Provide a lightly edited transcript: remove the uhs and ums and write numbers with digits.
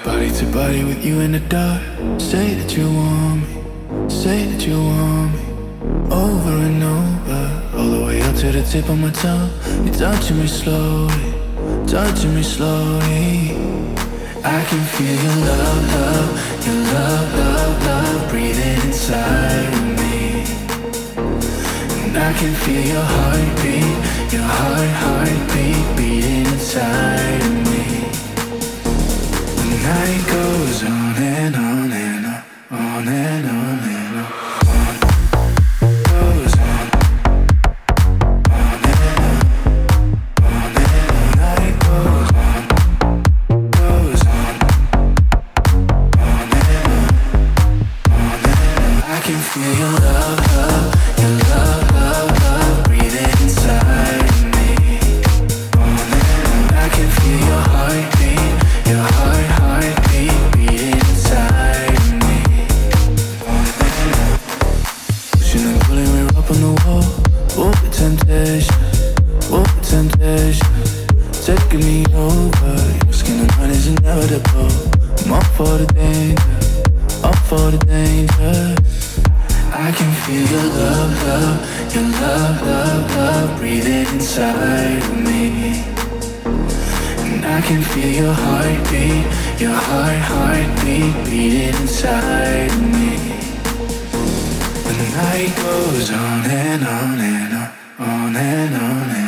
Body to body with you in the dark. Say that you want me, say that you want me. Over and over, all the way up to the tip of my tongue. You're touching me slowly, touching me slowly. I can feel your love, love, your love, love, love breathing inside of me. And I can feel your heartbeat, your heartbeat beating inside of me. The night goes on and on and on, on and on and on. Feel your love, love, your love, love, love breathing inside of me. I can feel your heartbeat beating inside of me. Pushing and pulling, we're up on the wall. Oh, the temptation, oh, the temptation, taking me over. Your skin and mine is inevitable. I'm up for the danger, up for the danger. I can feel your love, love, your love, love, love breathing inside of me. And I can feel your heartbeat beating inside of me. The night goes on and on and on, on and on and on.